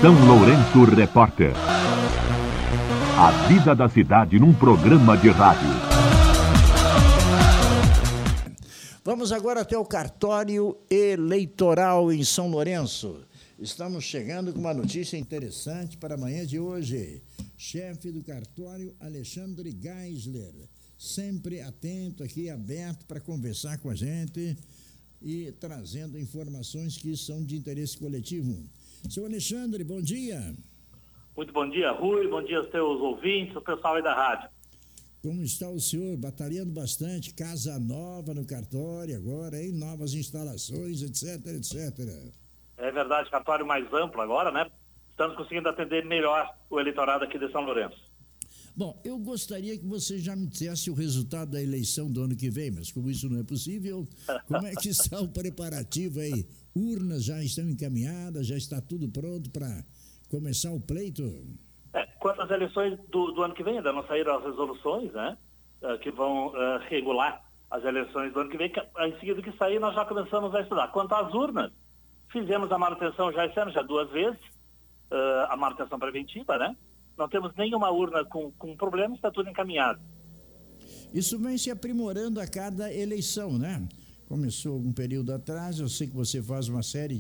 São Lourenço Repórter. A vida da cidade num programa de rádio. Vamos agora até o cartório eleitoral em São Lourenço. Estamos chegando com uma notícia interessante para a manhã de hoje. Chefe do cartório, Alexandre Geisler, sempre atento aqui, aberto para conversar com a gente e trazendo informações que são de interesse coletivo. Seu Alexandre, bom dia. Muito bom dia, Rui, bom dia aos teus ouvintes, o pessoal aí da rádio. Como está o senhor? Batalhando bastante, casa nova no cartório agora, hein? Novas instalações, etc, etc. É verdade, cartório mais amplo agora, né? Estamos conseguindo atender melhor o eleitorado aqui de São Lourenço. Bom, eu gostaria que você já me dissesse o resultado da eleição do ano que vem, mas como isso não é possível, como é que está o preparativo aí? Urnas já estão encaminhadas, já está tudo pronto para começar o pleito? Quanto às eleições do ano que vem, ainda não saíram as resoluções, né? Que vão regular as eleições do ano que vem. Em seguida que sair, nós já começamos a estudar. Quanto às urnas, fizemos a manutenção já esse ano, já 2 vezes, a manutenção preventiva, né? Não temos nenhuma urna com problema, está tudo encaminhado. Isso vem se aprimorando a cada eleição, né? Começou um período atrás, eu sei que você faz uma série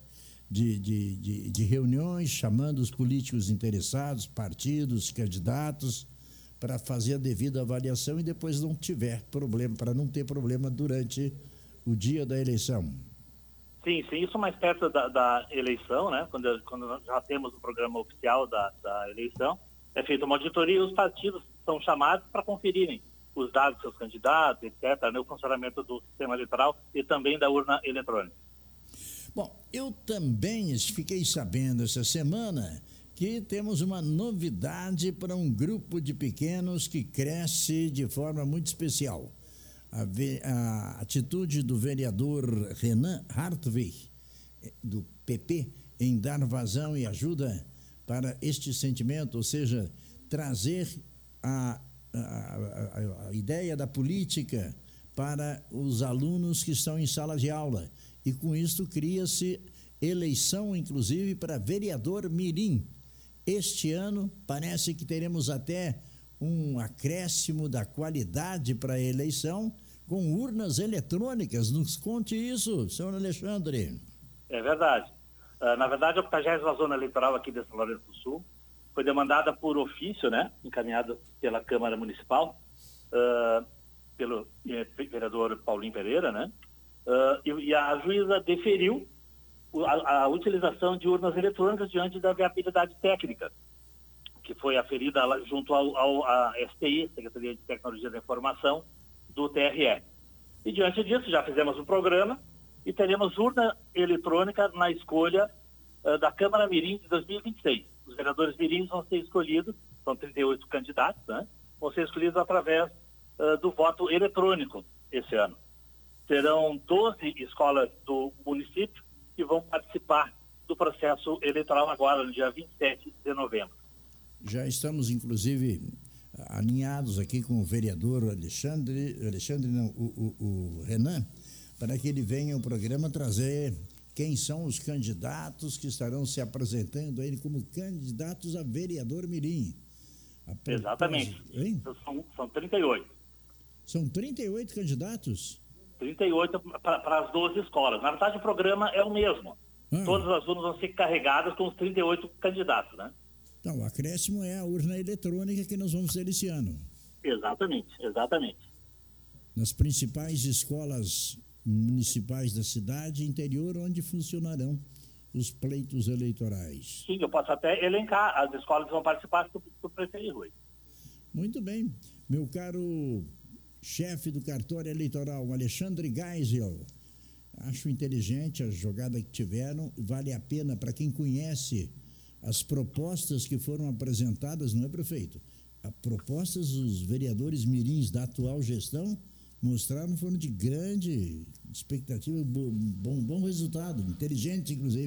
de reuniões, chamando os políticos interessados, partidos, candidatos, para fazer a devida avaliação e depois não tiver problema, para não ter problema durante o dia da eleição. Sim, isso mais perto da eleição, né? Quando nós já temos o programa oficial da eleição, é feita uma auditoria e os partidos são chamados para conferirem os dados dos seus candidatos, etc., né? O funcionamento do sistema eleitoral e também da urna eletrônica. Bom, eu também fiquei sabendo essa semana que temos uma novidade para um grupo de pequenos que cresce de forma muito especial. A atitude do vereador Renan Hartwig, do PP, em dar vazão e ajuda para este sentimento, ou seja, trazer a ideia da política para os alunos que estão em sala de aula. E com isso cria-se eleição, inclusive, para vereador mirim. Este ano parece que teremos até um acréscimo da qualidade para a eleição com urnas eletrônicas. Nos conte isso, senhor Alexandre. É verdade. Na verdade, a 80ª zona eleitoral aqui de São Lourenço do Sul foi demandada por ofício, né, encaminhado pela Câmara Municipal, pelo vereador Paulinho Pereira, né, e a juíza deferiu a utilização de urnas eletrônicas diante da viabilidade técnica, que foi aferida junto à STI, Secretaria de Tecnologia da Informação, do TRE. E diante disso, já fizemos um programa e teremos urna eletrônica na escolha da Câmara Mirim de 2026. Os vereadores mirins vão ser escolhidos, são 38 candidatos, né? Vão ser escolhidos através do voto eletrônico esse ano. Serão 12 escolas do município que vão participar do processo eleitoral agora, no dia 27 de novembro. Já estamos, inclusive, alinhados aqui com o vereador o Renan, para que ele venha ao programa trazer quem são os candidatos que estarão se apresentando a ele como candidatos a vereador mirim. Exatamente. São 38. São 38 candidatos? 38 para as 12 escolas. Na verdade, o programa é o mesmo. Todas as urnas vão ser carregadas com os 38 candidatos, né? Então, o acréscimo é a urna eletrônica que nós vamos ter esse ano. Exatamente. Nas principais escolas municipais da cidade e interior, onde funcionarão os pleitos eleitorais. Sim, eu posso até elencar as escolas que vão participar do prefeito Rui. Muito bem. Meu caro chefe do cartório eleitoral, Alexandre Geisel, acho inteligente a jogada que tiveram, vale a pena para quem conhece as propostas que foram apresentadas, não é, prefeito? As propostas dos vereadores mirins da atual gestão mostraram, foram de grande expectativa, bom resultado, inteligente, inclusive.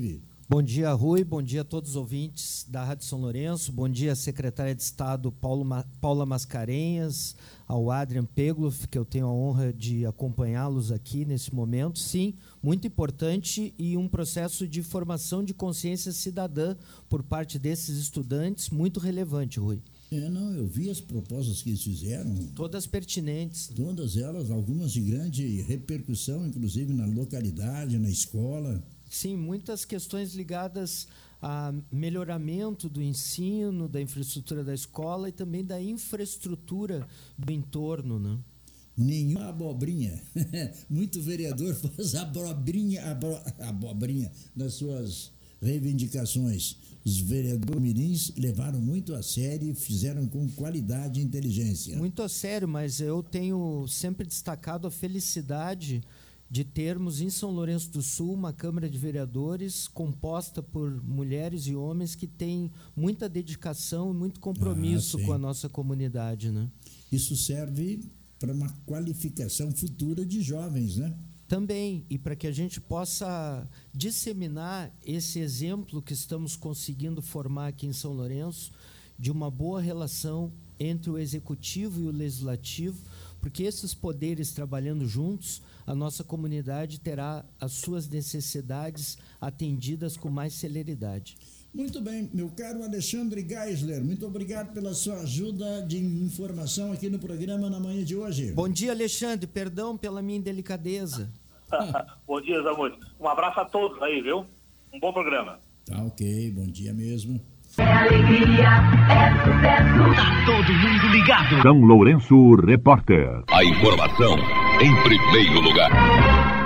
Bom dia, Rui. Bom dia a todos os ouvintes da Rádio São Lourenço. Bom dia à secretária de Estado Paula Mascarenhas, ao Adrian Pegloff, que eu tenho a honra de acompanhá-los aqui nesse momento. Sim, muito importante e um processo de formação de consciência cidadã por parte desses estudantes, muito relevante, Rui. Eu vi as propostas que eles fizeram. Todas pertinentes. Todas elas, algumas de grande repercussão, inclusive na localidade, na escola. Sim, muitas questões ligadas a melhoramento do ensino, da infraestrutura da escola e também da infraestrutura do entorno, né? Nenhuma abobrinha. Muito vereador faz abobrinha nas suas reivindicações. Os vereadores mirins levaram muito a sério e fizeram com qualidade e inteligência. Muito a sério, mas eu tenho sempre destacado a felicidade de termos em São Lourenço do Sul uma Câmara de Vereadores composta por mulheres e homens que têm muita dedicação e muito compromisso com a nossa comunidade, né? Isso serve para uma qualificação futura de jovens, né? Também, e para que a gente possa disseminar esse exemplo que estamos conseguindo formar aqui em São Lourenço, de uma boa relação entre o Executivo e o Legislativo, porque esses poderes trabalhando juntos, a nossa comunidade terá as suas necessidades atendidas com mais celeridade. Muito bem, meu caro Alexandre Geisler, muito obrigado pela sua ajuda de informação aqui no programa na manhã de hoje. Bom dia, Alexandre, perdão pela minha indelicadeza. Bom dia, Zamur. Um abraço a todos aí, viu? Um bom programa. Tá ok, bom dia mesmo. É alegria, é sucesso. Tá todo mundo ligado. São Lourenço Repórter. A informação em primeiro lugar.